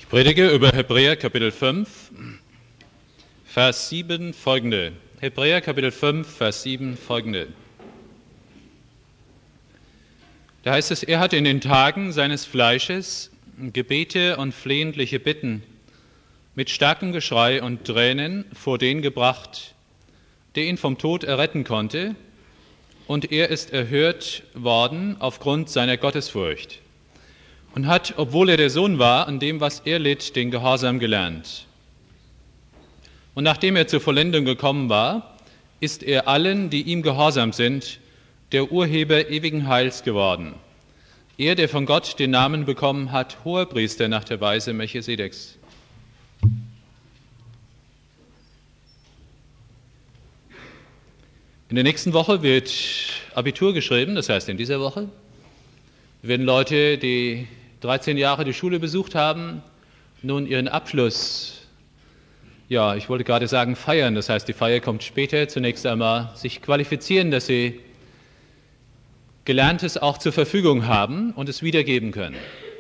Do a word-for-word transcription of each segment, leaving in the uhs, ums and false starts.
Ich predige über Hebräer Kapitel fünf, Vers sieben folgende. Hebräer Kapitel fünf, Vers sieben folgende. Da heißt es, er hat in den Tagen seines Fleisches Gebete und flehentliche Bitten mit starkem Geschrei und Tränen vor den gebracht, der ihn vom Tod erretten konnte, und er ist erhört worden aufgrund seiner Gottesfurcht und hat, obwohl er der Sohn war, an dem, was er litt, den Gehorsam gelernt. Und nachdem er zur Vollendung gekommen war, ist er allen, die ihm gehorsam sind, der Urheber ewigen Heils geworden. Er, der von Gott den Namen bekommen hat, Hoherpriester nach der Weise Melchisedeks. In der nächsten Woche wird Abitur geschrieben, das heißt in dieser Woche werden Leute, die dreizehn Jahre die Schule besucht haben, nun ihren Abschluss, ja, ich wollte gerade sagen feiern, das heißt die Feier kommt später, zunächst einmal sich qualifizieren, dass sie Gelerntes auch zur Verfügung haben und es wiedergeben können.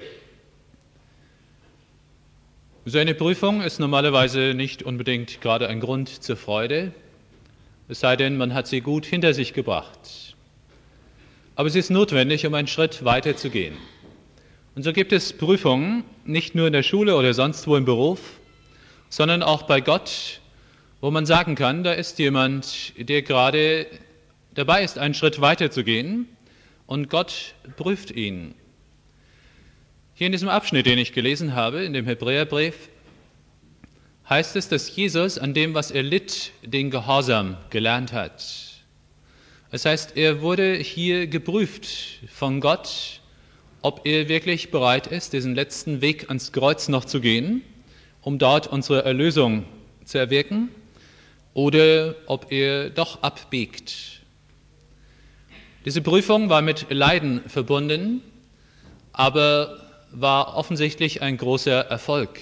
So eine Prüfung ist normalerweise nicht unbedingt gerade ein Grund zur Freude, es sei denn, man hat sie gut hinter sich gebracht. Aber sie ist notwendig, um einen Schritt weiter zu gehen. Und so gibt es Prüfungen, nicht nur in der Schule oder sonst wo im Beruf, sondern auch bei Gott, wo man sagen kann, da ist jemand, der gerade dabei ist, einen Schritt weiter zu gehen, und Gott prüft ihn. Hier in diesem Abschnitt, den ich gelesen habe, in dem Hebräerbrief, heißt es, dass Jesus an dem, was er litt, den Gehorsam gelernt hat. Das heißt, er wurde hier geprüft von Gott, ob er wirklich bereit ist, diesen letzten Weg ans Kreuz noch zu gehen, um dort unsere Erlösung zu erwirken, oder ob er doch abbiegt. Diese Prüfung war mit Leiden verbunden, aber war offensichtlich ein großer Erfolg.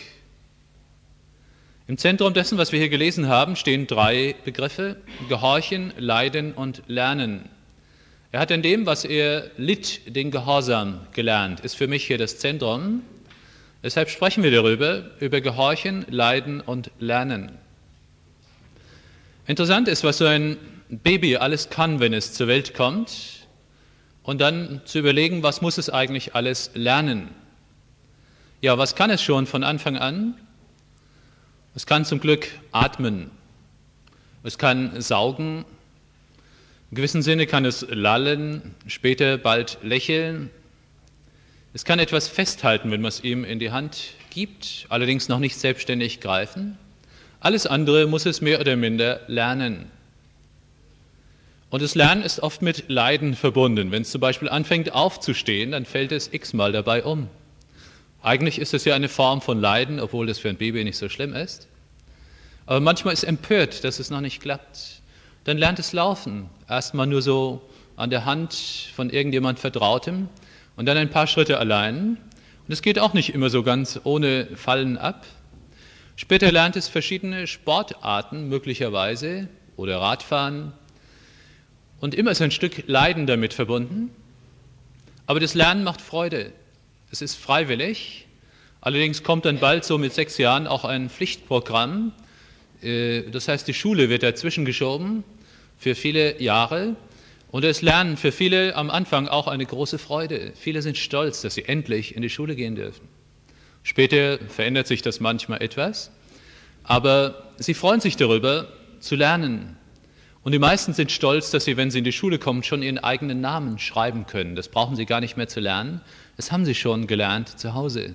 Im Zentrum dessen, was wir hier gelesen haben, stehen drei Begriffe: Gehorchen, Leiden und Lernen. Er hat in dem, was er litt, den Gehorsam gelernt, ist für mich hier das Zentrum. Deshalb sprechen wir darüber, über Gehorchen, Leiden und Lernen. Interessant ist, was so ein Baby alles kann, wenn es zur Welt kommt, und dann zu überlegen, was muss es eigentlich alles lernen. Ja, was kann es schon von Anfang an? Es kann zum Glück atmen, es kann saugen, in gewissem Sinne kann es lallen, später bald lächeln. Es kann etwas festhalten, wenn man es ihm in die Hand gibt, allerdings noch nicht selbstständig greifen. Alles andere muss es mehr oder minder lernen. Und das Lernen ist oft mit Leiden verbunden. Wenn es zum Beispiel anfängt aufzustehen, dann fällt es x-mal dabei um. Eigentlich ist es ja eine Form von Leiden, obwohl das für ein Baby nicht so schlimm ist. Aber manchmal ist es empört, dass es noch nicht klappt. Dann lernt es laufen. Erstmal nur so an der Hand von irgendjemand Vertrautem und dann ein paar Schritte allein. Und es geht auch nicht immer so ganz ohne Fallen ab. Später lernt es verschiedene Sportarten möglicherweise oder Radfahren. Und immer ist ein Stück Leiden damit verbunden. Aber das Lernen macht Freude. Es ist freiwillig. Allerdings kommt dann bald so mit sechs Jahren auch ein Pflichtprogramm. Das heißt, die Schule wird dazwischen geschoben für viele Jahre. Und das Lernen für viele am Anfang auch eine große Freude. Viele sind stolz, dass sie endlich in die Schule gehen dürfen. Später verändert sich das manchmal etwas. Aber sie freuen sich darüber, zu lernen. Und die meisten sind stolz, dass sie, wenn sie in die Schule kommen, schon ihren eigenen Namen schreiben können. Das brauchen sie gar nicht mehr zu lernen. Das haben sie schon gelernt zu Hause.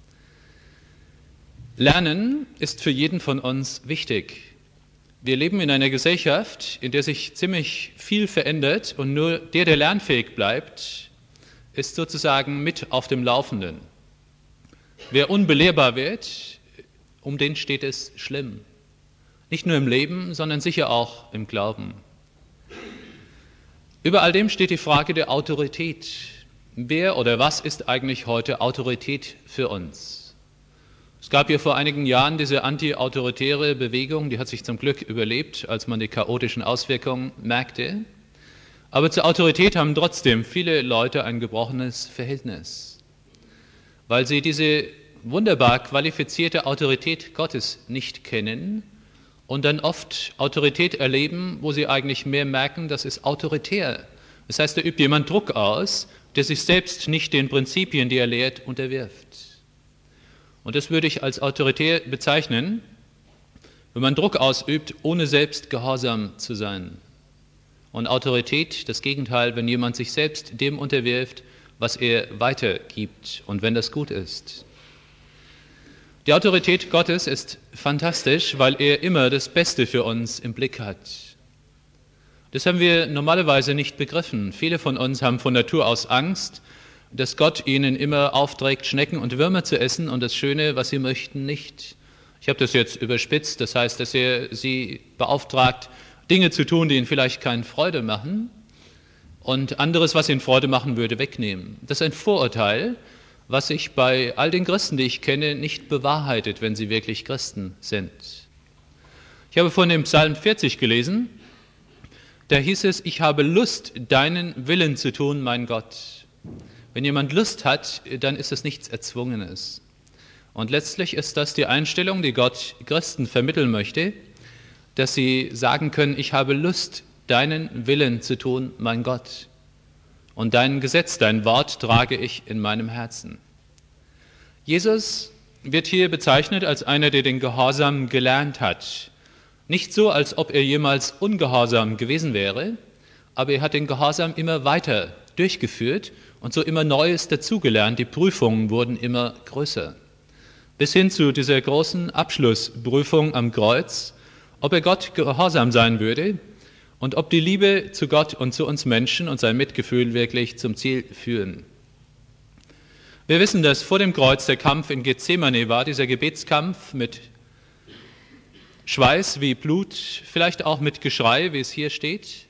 Lernen ist für jeden von uns wichtig. Wir leben in einer Gesellschaft, in der sich ziemlich viel verändert und nur der, der lernfähig bleibt, ist sozusagen mit auf dem Laufenden. Wer unbelehrbar wird, um den steht es schlimm. Nicht nur im Leben, sondern sicher auch im Glauben. Über all dem steht die Frage der Autorität. Wer oder was ist eigentlich heute Autorität für uns? Es gab hier vor einigen Jahren diese anti-autoritäre Bewegung, die hat sich zum Glück überlebt, als man die chaotischen Auswirkungen merkte. Aber zur Autorität haben trotzdem viele Leute ein gebrochenes Verhältnis, weil sie diese wunderbar qualifizierte Autorität Gottes nicht kennen und dann oft Autorität erleben, wo sie eigentlich mehr merken, das ist autoritär. Das heißt, da übt jemand Druck aus, der sich selbst nicht den Prinzipien, die er lehrt, unterwirft. Und das würde ich als autoritär bezeichnen, wenn man Druck ausübt, ohne selbst gehorsam zu sein. Und Autorität, das Gegenteil, wenn jemand sich selbst dem unterwirft, was er weitergibt und wenn das gut ist. Die Autorität Gottes ist fantastisch, weil er immer das Beste für uns im Blick hat. Das haben wir normalerweise nicht begriffen. Viele von uns haben von Natur aus Angst, dass Gott ihnen immer aufträgt, Schnecken und Würmer zu essen und das Schöne, was sie möchten, nicht. Ich habe das jetzt überspitzt, das heißt, dass er sie beauftragt, Dinge zu tun, die ihnen vielleicht keine Freude machen und anderes, was ihnen Freude machen würde, wegnehmen. Das ist ein Vorurteil, was sich bei all den Christen, die ich kenne, nicht bewahrheitet, wenn sie wirklich Christen sind. Ich habe vorhin im Psalm vierzig gelesen, da hieß es, ich habe Lust, deinen Willen zu tun, mein Gott. Wenn jemand Lust hat, dann ist es nichts Erzwungenes. Und letztlich ist das die Einstellung, die Gott Christen vermitteln möchte, dass sie sagen können, ich habe Lust, deinen Willen zu tun, mein Gott. Und dein Gesetz, dein Wort trage ich in meinem Herzen. Jesus wird hier bezeichnet als einer, der den Gehorsam gelernt hat. Nicht so, als ob er jemals ungehorsam gewesen wäre, aber er hat den Gehorsam immer weiter durchgeführt und so immer Neues dazugelernt. Die Prüfungen wurden immer größer. Bis hin zu dieser großen Abschlussprüfung am Kreuz, ob er Gott gehorsam sein würde und ob die Liebe zu Gott und zu uns Menschen und sein Mitgefühl wirklich zum Ziel führen. Wir wissen, dass vor dem Kreuz der Kampf in Gethsemane war, dieser Gebetskampf mit Schweiß wie Blut, vielleicht auch mit Geschrei, wie es hier steht.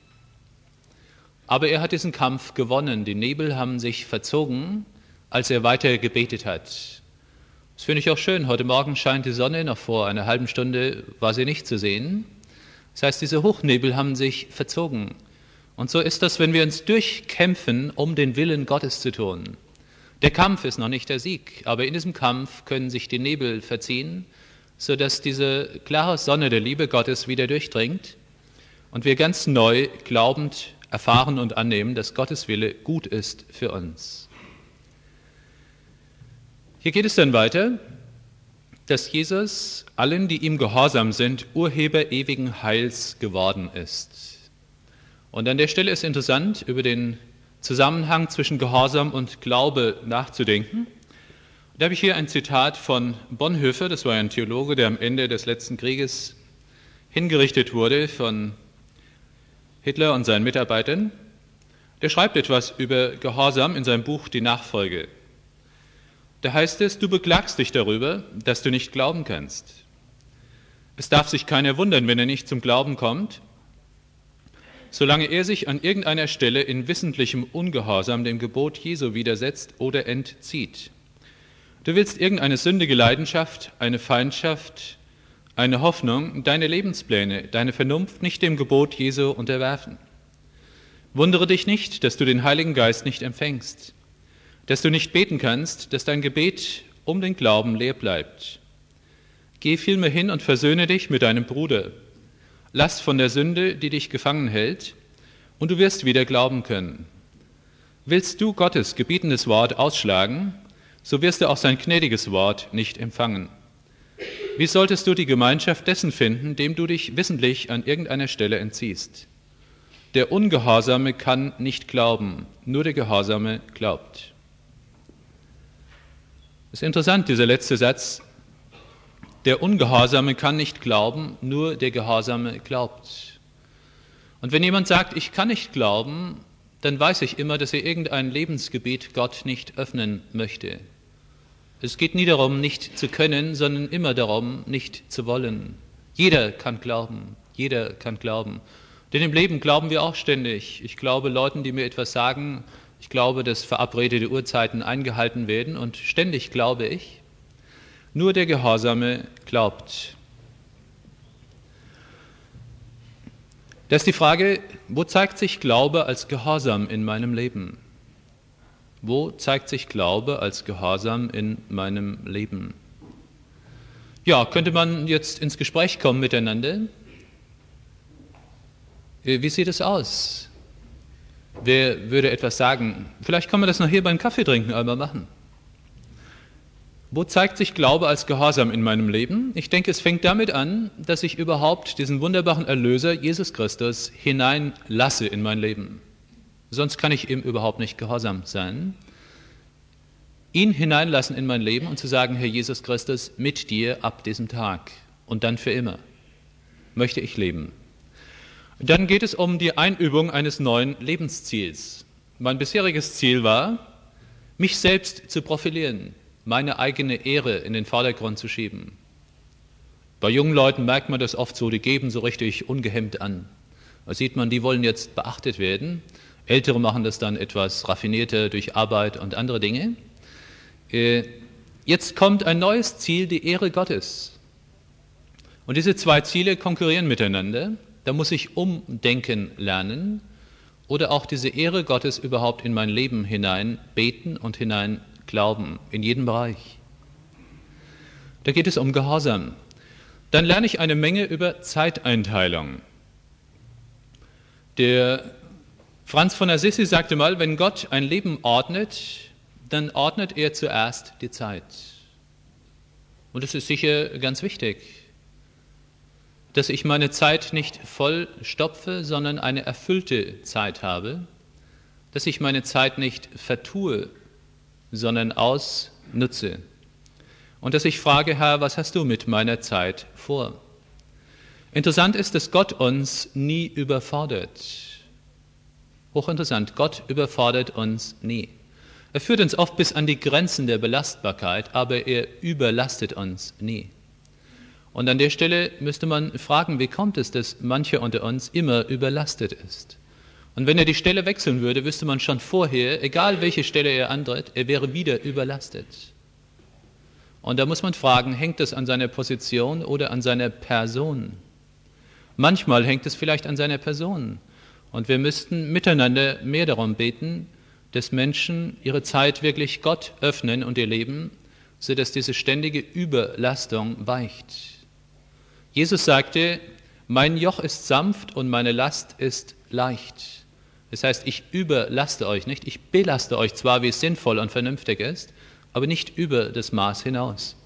Aber er hat diesen Kampf gewonnen. Die Nebel haben sich verzogen, als er weiter gebetet hat. Das finde ich auch schön. Heute Morgen scheint die Sonne, noch vor einer halben Stunde war sie nicht zu sehen. Das heißt, diese Hochnebel haben sich verzogen. Und so ist das, wenn wir uns durchkämpfen, um den Willen Gottes zu tun. Der Kampf ist noch nicht der Sieg, aber in diesem Kampf können sich die Nebel verziehen, sodass diese klare Sonne der Liebe Gottes wieder durchdringt und wir ganz neu glaubend erfahren und annehmen, dass Gottes Wille gut ist für uns. Hier geht es dann weiter, dass Jesus allen, die ihm gehorsam sind, Urheber ewigen Heils geworden ist. Und an der Stelle ist interessant, über den Zusammenhang zwischen Gehorsam und Glaube nachzudenken. Da habe ich hier ein Zitat von Bonhoeffer, das war ein Theologe, der am Ende des letzten Krieges hingerichtet wurde von Hitler und seinen Mitarbeitern. Der schreibt etwas über Gehorsam in seinem Buch Die Nachfolge. Da heißt es, du beklagst dich darüber, dass du nicht glauben kannst. Es darf sich keiner wundern, wenn er nicht zum Glauben kommt, solange er sich an irgendeiner Stelle in wissentlichem Ungehorsam dem Gebot Jesu widersetzt oder entzieht. Du willst irgendeine sündige Leidenschaft, eine Feindschaft, eine Hoffnung, deine Lebenspläne, deine Vernunft nicht dem Gebot Jesu unterwerfen. Wundere dich nicht, dass du den Heiligen Geist nicht empfängst, dass du nicht beten kannst, dass dein Gebet um den Glauben leer bleibt. Geh vielmehr hin und versöhne dich mit deinem Bruder. Lass von der Sünde, die dich gefangen hält, und du wirst wieder glauben können. Willst du Gottes gebietendes Wort ausschlagen, so wirst du auch sein gnädiges Wort nicht empfangen. Wie solltest du die Gemeinschaft dessen finden, dem du dich wissentlich an irgendeiner Stelle entziehst? Der Ungehorsame kann nicht glauben, nur der Gehorsame glaubt. Es ist interessant, dieser letzte Satz. Der Ungehorsame kann nicht glauben, nur der Gehorsame glaubt. Und wenn jemand sagt, ich kann nicht glauben, dann weiß ich immer, dass er irgendein Lebensgebiet Gott nicht öffnen möchte. Es geht nie darum, nicht zu können, sondern immer darum, nicht zu wollen. Jeder kann glauben, jeder kann glauben. Denn im Leben glauben wir auch ständig. Ich glaube Leuten, die mir etwas sagen, ich glaube, dass verabredete Uhrzeiten eingehalten werden und ständig glaube ich. Nur der Gehorsame glaubt. Das ist die Frage, wo zeigt sich Glaube als Gehorsam in meinem Leben? Wo zeigt sich Glaube als Gehorsam in meinem Leben? Ja, könnte man jetzt ins Gespräch kommen miteinander? Wie sieht es aus? Wer würde etwas sagen? Vielleicht kann man das noch hier beim Kaffee trinken einmal machen. Wo zeigt sich Glaube als Gehorsam in meinem Leben? Ich denke, es fängt damit an, dass ich überhaupt diesen wunderbaren Erlöser, Jesus Christus, hineinlasse in mein Leben. Sonst kann ich ihm überhaupt nicht gehorsam sein. Ihn hineinlassen in mein Leben und zu sagen, Herr Jesus Christus, mit dir ab diesem Tag und dann für immer möchte ich leben. Dann geht es um die Einübung eines neuen Lebensziels. Mein bisheriges Ziel war, mich selbst zu profilieren, meine eigene Ehre in den Vordergrund zu schieben. Bei jungen Leuten merkt man das oft so, die geben so richtig ungehemmt an. Da sieht man, die wollen jetzt beachtet werden. Ältere machen das dann etwas raffinierter durch Arbeit und andere Dinge. Jetzt kommt ein neues Ziel, die Ehre Gottes. Und diese zwei Ziele konkurrieren miteinander. Da muss ich umdenken lernen oder auch diese Ehre Gottes überhaupt in mein Leben hinein beten und hinein glauben, in jedem Bereich. Da geht es um Gehorsam. Dann lerne ich eine Menge über Zeiteinteilung. Der Franz von Assisi sagte mal, wenn Gott ein Leben ordnet, dann ordnet er zuerst die Zeit. Und das ist sicher ganz wichtig, dass ich meine Zeit nicht voll stopfe, sondern eine erfüllte Zeit habe, dass ich meine Zeit nicht vertue, sondern ausnutze. Und dass ich frage, Herr, was hast du mit meiner Zeit vor? Interessant ist, dass Gott uns nie überfordert. Hochinteressant, Gott überfordert uns nie. Er führt uns oft bis an die Grenzen der Belastbarkeit, aber er überlastet uns nie. Und an der Stelle müsste man fragen, wie kommt es, dass mancher unter uns immer überlastet ist? Und wenn er die Stelle wechseln würde, wüsste man schon vorher, egal welche Stelle er antritt, er wäre wieder überlastet. Und da muss man fragen, hängt es an seiner Position oder an seiner Person? Manchmal hängt es vielleicht an seiner Person. Und wir müssten miteinander mehr darum beten, dass Menschen ihre Zeit wirklich Gott öffnen und ihr Leben, sodass diese ständige Überlastung weicht. Jesus sagte, mein Joch ist sanft und meine Last ist leicht. Das heißt, ich überlaste euch nicht, ich belaste euch zwar, wie es sinnvoll und vernünftig ist, aber nicht über das Maß hinaus.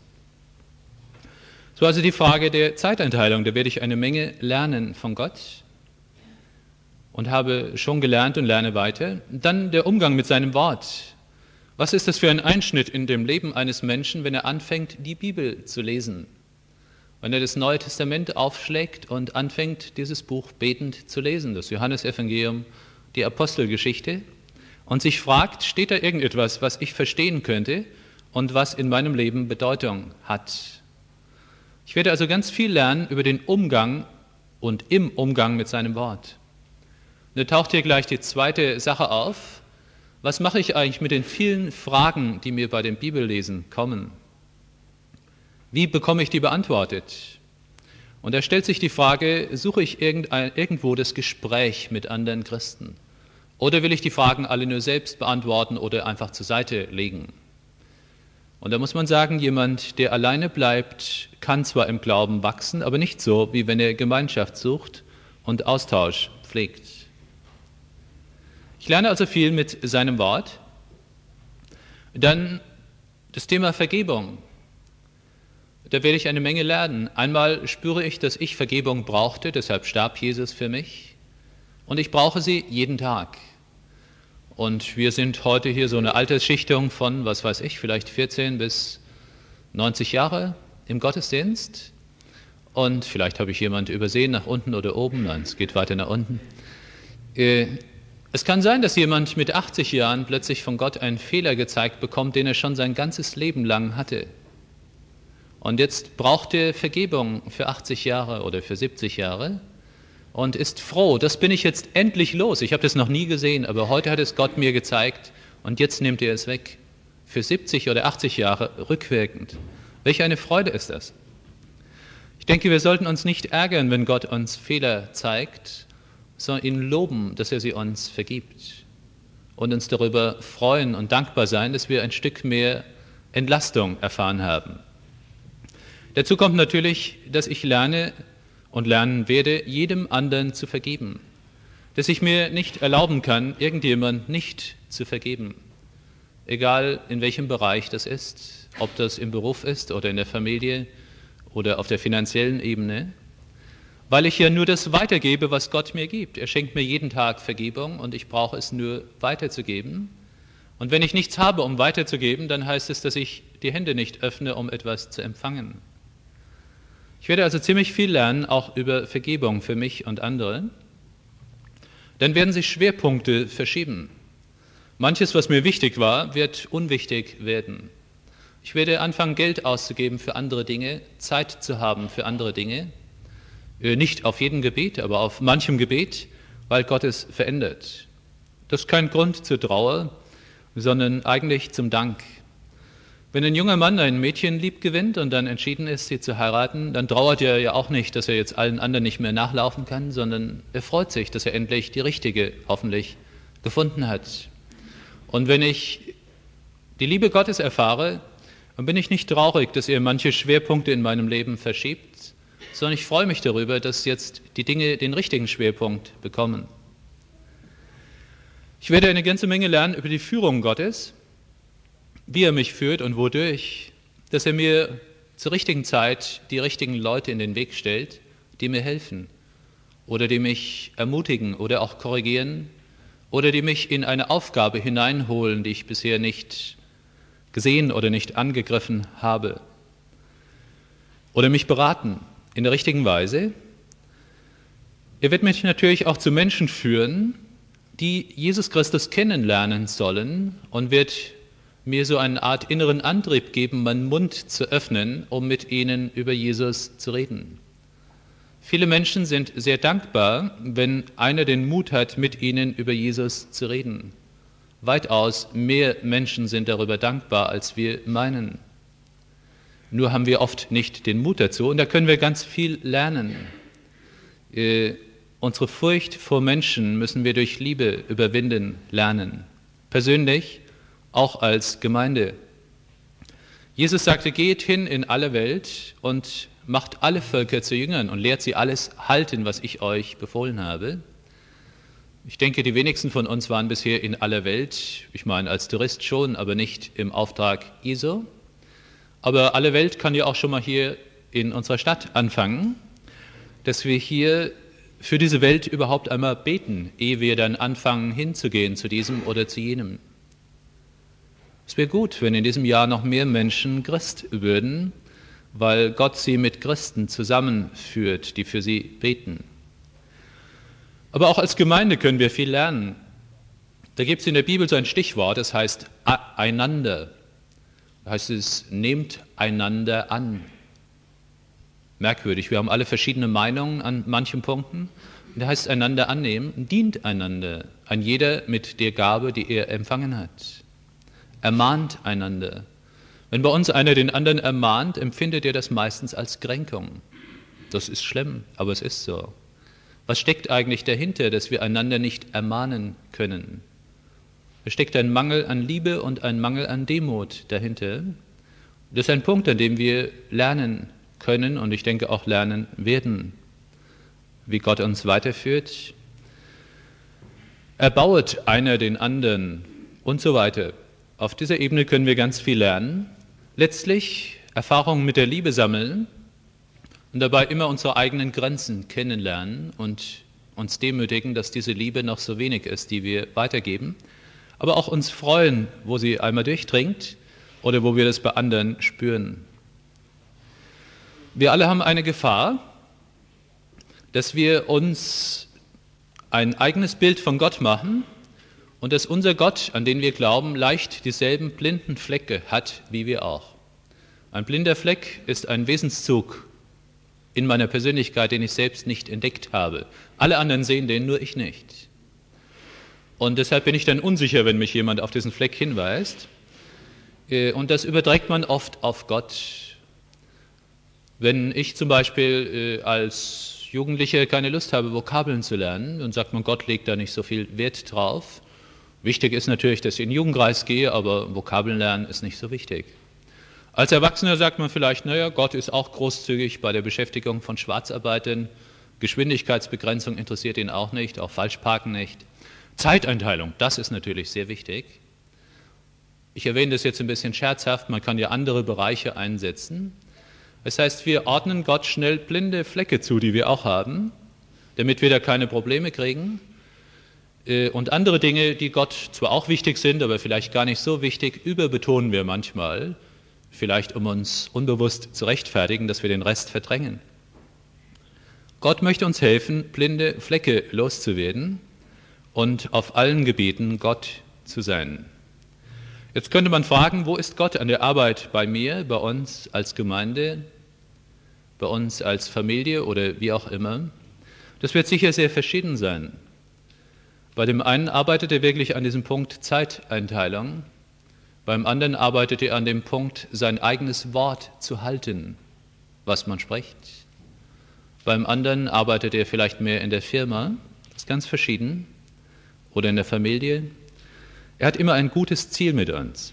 So also die Frage der Zeiteinteilung, da werde ich eine Menge lernen von Gott und habe schon gelernt und lerne weiter. Dann der Umgang mit seinem Wort. Was ist das für ein Einschnitt in dem Leben eines Menschen, wenn er anfängt, die Bibel zu lesen? Wenn er das Neue Testament aufschlägt und anfängt, dieses Buch betend zu lesen, das Johannesevangelium, die Apostelgeschichte, und sich fragt, steht da irgendetwas, was ich verstehen könnte und was in meinem Leben Bedeutung hat? Ich werde also ganz viel lernen über den Umgang und im Umgang mit seinem Wort. Und da taucht hier gleich die zweite Sache auf. Was mache ich eigentlich mit den vielen Fragen, die mir bei dem Bibellesen kommen? Wie bekomme ich die beantwortet? Und da stellt sich die Frage, suche ich irgendwo das Gespräch mit anderen Christen? Oder will ich die Fragen alle nur selbst beantworten oder einfach zur Seite legen? Und da muss man sagen, jemand, der alleine bleibt, kann zwar im Glauben wachsen, aber nicht so, wie wenn er Gemeinschaft sucht und Austausch pflegt. Ich lerne also viel mit seinem Wort. Dann das Thema Vergebung. Da werde ich eine Menge lernen. Einmal spüre ich, dass ich Vergebung brauchte, deshalb starb Jesus für mich. Und ich brauche sie jeden Tag. Und wir sind heute hier so eine Altersschichtung von, was weiß ich, vielleicht vierzehn bis neunzig Jahre im Gottesdienst. Und vielleicht habe ich jemanden übersehen, nach unten oder oben. Nein, es geht weiter nach unten. Es kann sein, dass jemand mit achtzig Jahren plötzlich von Gott einen Fehler gezeigt bekommt, den er schon sein ganzes Leben lang hatte. Und jetzt braucht er Vergebung für achtzig Jahre oder für siebzig Jahre und ist froh, das bin ich jetzt endlich los. Ich habe das noch nie gesehen, aber heute hat es Gott mir gezeigt und jetzt nimmt er es weg. Für siebzig oder achtzig Jahre rückwirkend. Welch eine Freude ist das? Ich denke, wir sollten uns nicht ärgern, wenn Gott uns Fehler zeigt, sondern ihn loben, dass er sie uns vergibt. und uns darüber freuen und dankbar sein, dass wir ein Stück mehr Entlastung erfahren haben. Dazu kommt natürlich, dass ich lerne und lernen werde, jedem anderen zu vergeben. Dass ich mir nicht erlauben kann, irgendjemand nicht zu vergeben. Egal in welchem Bereich das ist, ob das im Beruf ist oder in der Familie oder auf der finanziellen Ebene, weil ich ja nur das weitergebe, was Gott mir gibt. Er schenkt mir jeden Tag Vergebung und ich brauche es nur weiterzugeben. Und wenn ich nichts habe, um weiterzugeben, dann heißt es, dass ich die Hände nicht öffne, um etwas zu empfangen. Ich werde also ziemlich viel lernen, auch über Vergebung für mich und andere. Dann werden sich Schwerpunkte verschieben. Manches, was mir wichtig war, wird unwichtig werden. Ich werde anfangen, Geld auszugeben für andere Dinge, Zeit zu haben für andere Dinge. Nicht auf jedem Gebet, aber auf manchem Gebet, weil Gott es verändert. Das ist kein Grund zur Trauer, sondern eigentlich zum Dank. Wenn ein junger Mann ein Mädchen lieb gewinnt und dann entschieden ist, sie zu heiraten, dann trauert er ja auch nicht, dass er jetzt allen anderen nicht mehr nachlaufen kann, sondern er freut sich, dass er endlich die richtige, hoffentlich, gefunden hat. Und wenn ich die Liebe Gottes erfahre, dann bin ich nicht traurig, dass er manche Schwerpunkte in meinem Leben verschiebt, sondern ich freue mich darüber, dass jetzt die Dinge den richtigen Schwerpunkt bekommen. Ich werde eine ganze Menge lernen über die Führung Gottes, wie er mich führt und wodurch, dass er mir zur richtigen Zeit die richtigen Leute in den Weg stellt, die mir helfen oder die mich ermutigen oder auch korrigieren oder die mich in eine Aufgabe hineinholen, die ich bisher nicht gesehen oder nicht angegriffen habe oder mich beraten in der richtigen Weise. Er wird mich natürlich auch zu Menschen führen, die Jesus Christus kennenlernen sollen und wird mir so eine Art inneren Antrieb geben, meinen Mund zu öffnen, um mit ihnen über Jesus zu reden. Viele Menschen sind sehr dankbar, wenn einer den Mut hat, mit ihnen über Jesus zu reden. Weitaus mehr Menschen sind darüber dankbar, als wir meinen. Nur haben wir oft nicht den Mut dazu und da können wir ganz viel lernen. Äh, unsere Furcht vor Menschen müssen wir durch Liebe überwinden lernen. Persönlich, auch als Gemeinde. Jesus sagte, geht hin in alle Welt und macht alle Völker zu Jüngern und lehrt sie alles halten, was ich euch befohlen habe. Ich denke, die wenigsten von uns waren bisher in aller Welt, ich meine als Tourist schon, aber nicht im Auftrag Jesu. Aber alle Welt kann ja auch schon mal hier in unserer Stadt anfangen, dass wir hier für diese Welt überhaupt einmal beten, ehe wir dann anfangen hinzugehen zu diesem oder zu jenem. Es wäre gut, wenn in diesem Jahr noch mehr Menschen Christ würden, weil Gott sie mit Christen zusammenführt, die für sie beten. Aber auch als Gemeinde können wir viel lernen. Da gibt es in der Bibel so ein Stichwort, das heißt einander. Da heißt es, nehmt einander an. Merkwürdig, wir haben alle verschiedene Meinungen an manchen Punkten. Und da heißt es, einander annehmen, dient einander, ein jeder mit der Gabe, die er empfangen hat. Ermahnt einander. Wenn bei uns einer den anderen ermahnt, empfindet er das meistens als Kränkung. Das ist schlimm, aber es ist so. Was steckt eigentlich dahinter, dass wir einander nicht ermahnen können? Es steckt ein Mangel an Liebe und ein Mangel an Demut dahinter. Das ist ein Punkt, an dem wir lernen können und ich denke auch lernen werden, wie Gott uns weiterführt. Erbauet einer den anderen und so weiter. Auf dieser Ebene können wir ganz viel lernen. Letztlich Erfahrungen mit der Liebe sammeln und dabei immer unsere eigenen Grenzen kennenlernen und uns demütigen, dass diese Liebe noch so wenig ist, die wir weitergeben, aber auch uns freuen, wo sie einmal durchdringt oder wo wir das bei anderen spüren. Wir alle haben eine Gefahr, dass wir uns ein eigenes Bild von Gott machen und dass unser Gott, an den wir glauben, leicht dieselben blinden Flecke hat wie wir auch. Ein blinder Fleck ist ein Wesenszug in meiner Persönlichkeit, den ich selbst nicht entdeckt habe. Alle anderen sehen den, nur ich nicht. Und deshalb bin ich dann unsicher, wenn mich jemand auf diesen Fleck hinweist. Und das überträgt man oft auf Gott. Wenn ich zum Beispiel als Jugendlicher keine Lust habe, Vokabeln zu lernen, dann sagt man, Gott legt da nicht so viel Wert drauf. Wichtig ist natürlich, dass ich in den Jugendkreis gehe, aber Vokabeln lernen ist nicht so wichtig. Als Erwachsener sagt man vielleicht, naja, Gott ist auch großzügig bei der Beschäftigung von Schwarzarbeitern, Geschwindigkeitsbegrenzung interessiert ihn auch nicht, auch Falschparken nicht. Zeiteinteilung, das ist natürlich sehr wichtig. Ich erwähne das jetzt ein bisschen scherzhaft, man kann ja andere Bereiche einsetzen. Das heißt, wir ordnen Gott schnell blinde Flecke zu, die wir auch haben, damit wir da keine Probleme kriegen. Und andere Dinge, die Gott zwar auch wichtig sind, aber vielleicht gar nicht so wichtig, überbetonen wir manchmal, vielleicht um uns unbewusst zu rechtfertigen, dass wir den Rest verdrängen. Gott möchte uns helfen, blinde Flecke loszuwerden und auf allen Gebieten Gott zu sein. Jetzt könnte man fragen, wo ist Gott an der Arbeit bei mir, bei uns als Gemeinde, bei uns als Familie oder wie auch immer? Das wird sicher sehr verschieden sein. Bei dem einen arbeitet er wirklich an diesem Punkt Zeiteinteilung, beim anderen arbeitet er an dem Punkt, sein eigenes Wort zu halten, was man spricht. Beim anderen arbeitet er vielleicht mehr in der Firma, das ist ganz verschieden, oder in der Familie. Er hat immer ein gutes Ziel mit uns.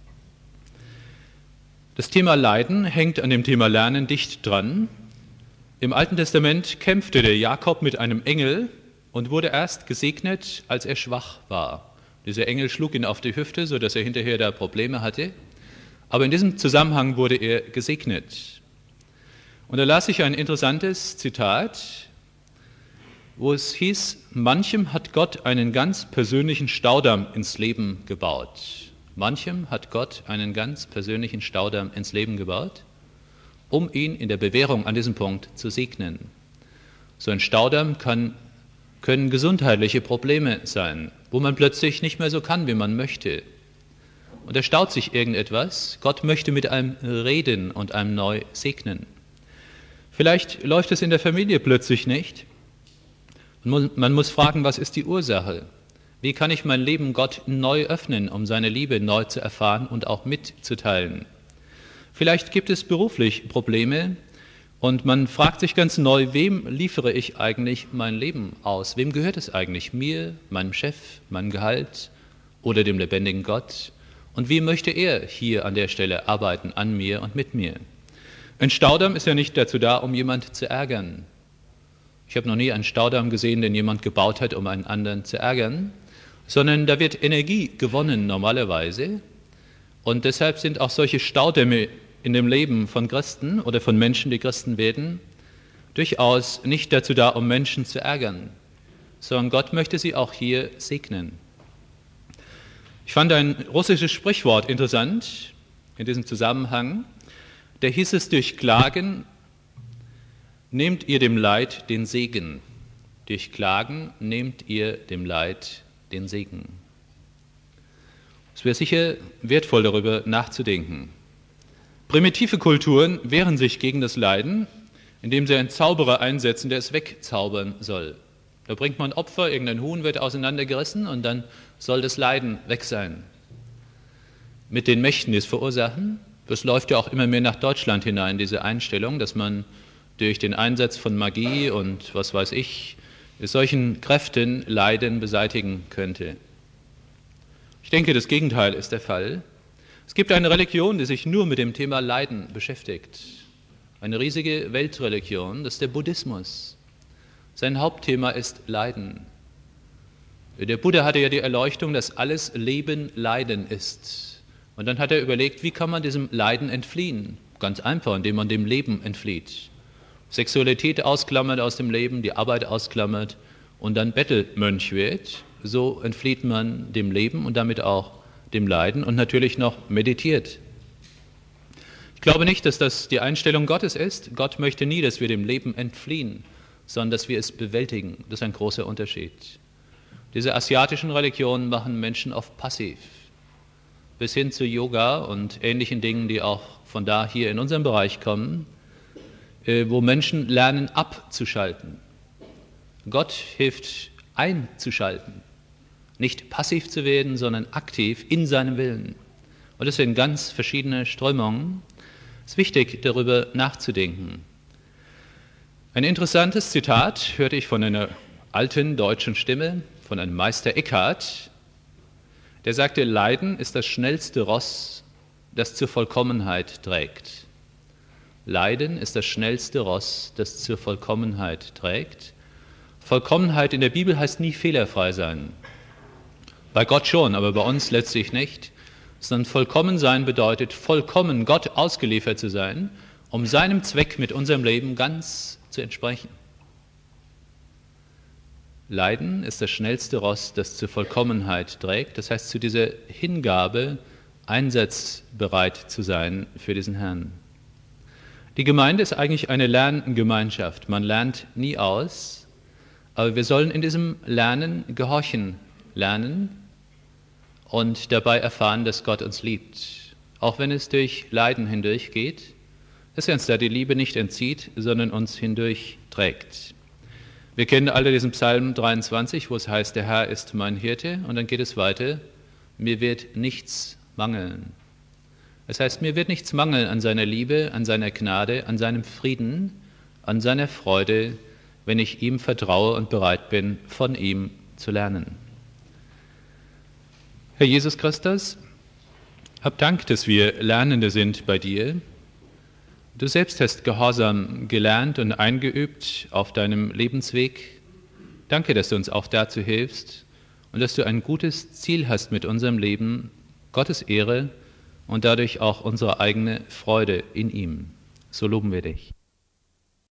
Das Thema Leiden hängt an dem Thema Lernen dicht dran. Im Alten Testament kämpfte der Jakob mit einem Engel und wurde erst gesegnet, als er schwach war. Dieser Engel schlug ihn auf die Hüfte, sodass er hinterher da Probleme hatte. Aber in diesem Zusammenhang wurde er gesegnet. Und da las ich ein interessantes Zitat, wo es hieß, manchem hat Gott einen ganz persönlichen Staudamm ins Leben gebaut. Manchem hat Gott einen ganz persönlichen Staudamm ins Leben gebaut, um ihn in der Bewährung an diesem Punkt zu segnen. So ein Staudamm kann können gesundheitliche Probleme sein, wo man plötzlich nicht mehr so kann, wie man möchte. Und da staut sich irgendetwas. Gott möchte mit einem reden und einem neu segnen. Vielleicht läuft es in der Familie plötzlich nicht. Und man muss fragen, was ist die Ursache? Wie kann ich mein Leben Gott neu öffnen, um seine Liebe neu zu erfahren und auch mitzuteilen? Vielleicht gibt es beruflich Probleme, und man fragt sich ganz neu, wem liefere ich eigentlich mein Leben aus? Wem gehört es eigentlich? Mir, meinem Chef, meinem Gehalt oder dem lebendigen Gott? Und wie möchte er hier an der Stelle arbeiten, an mir und mit mir? Ein Staudamm ist ja nicht dazu da, um jemanden zu ärgern. Ich habe noch nie einen Staudamm gesehen, den jemand gebaut hat, um einen anderen zu ärgern, sondern da wird Energie gewonnen normalerweise. Und deshalb sind auch solche Staudämme in dem Leben von Christen oder von Menschen, die Christen werden, durchaus nicht dazu da, um Menschen zu ärgern, sondern Gott möchte sie auch hier segnen. Ich fand ein russisches Sprichwort interessant in diesem Zusammenhang. Da hieß es, durch Klagen nehmt ihr dem Leid den Segen. Durch Klagen nehmt ihr dem Leid den Segen. Es wäre sicher wertvoll, darüber nachzudenken. Primitive Kulturen wehren sich gegen das Leiden, indem sie einen Zauberer einsetzen, der es wegzaubern soll. Da bringt man Opfer, irgendein Huhn wird auseinandergerissen und dann soll das Leiden weg sein. Mit den Mächten, die es verursachen, das läuft ja auch immer mehr nach Deutschland hinein, diese Einstellung, dass man durch den Einsatz von Magie und was weiß ich, solchen Kräften Leiden beseitigen könnte. Ich denke, das Gegenteil ist der Fall. Es gibt eine Religion, die sich nur mit dem Thema Leiden beschäftigt. Eine riesige Weltreligion, das ist der Buddhismus. Sein Hauptthema ist Leiden. Der Buddha hatte ja die Erleuchtung, dass alles Leben Leiden ist. Und dann hat er überlegt, wie kann man diesem Leiden entfliehen? Ganz einfach, indem man dem Leben entflieht. Sexualität ausklammert aus dem Leben, die Arbeit ausklammert und dann Bettelmönch wird. So entflieht man dem Leben und damit auch dem Leiden und natürlich noch meditiert. Ich glaube nicht, dass das die Einstellung Gottes ist. Gott möchte nie, dass wir dem Leben entfliehen, sondern dass wir es bewältigen. Das ist ein großer Unterschied. Diese asiatischen Religionen machen Menschen oft passiv, bis hin zu Yoga und ähnlichen Dingen, die auch von da hier in unserem Bereich kommen, wo Menschen lernen abzuschalten. Gott hilft einzuschalten. Nicht passiv zu werden, sondern aktiv in seinem Willen. Und das sind ganz verschiedene Strömungen. Es ist wichtig, darüber nachzudenken. Ein interessantes Zitat hörte ich von einer alten deutschen Stimme, von einem Meister Eckhart. Der sagte, Leiden ist das schnellste Ross, das zur Vollkommenheit trägt. Leiden ist das schnellste Ross, das zur Vollkommenheit trägt. Vollkommenheit in der Bibel heißt nie fehlerfrei sein. Bei Gott schon, aber bei uns letztlich nicht. Sondern vollkommen sein bedeutet, vollkommen Gott ausgeliefert zu sein, um seinem Zweck mit unserem Leben ganz zu entsprechen. Leiden ist das schnellste Ross, das zur Vollkommenheit trägt. Das heißt, zu dieser Hingabe einsatzbereit zu sein für diesen Herrn. Die Gemeinde ist eigentlich eine Lerngemeinschaft. Man lernt nie aus, aber wir sollen in diesem Lernen gehorchen lernen und dabei erfahren, dass Gott uns liebt. Auch wenn es durch Leiden hindurch geht, dass er uns da die Liebe nicht entzieht, sondern uns hindurch trägt. Wir kennen alle diesen Psalm dreiundzwanzig, wo es heißt, der Herr ist mein Hirte, und dann geht es weiter, mir wird nichts mangeln. Das heißt, mir wird nichts mangeln an seiner Liebe, an seiner Gnade, an seinem Frieden, an seiner Freude, wenn ich ihm vertraue und bereit bin, von ihm zu lernen. Herr Jesus Christus, hab Dank, dass wir Lernende sind bei dir. Du selbst hast Gehorsam gelernt und eingeübt auf deinem Lebensweg. Danke, dass du uns auch dazu hilfst und dass du ein gutes Ziel hast mit unserem Leben, Gottes Ehre und dadurch auch unsere eigene Freude in ihm. So loben wir dich.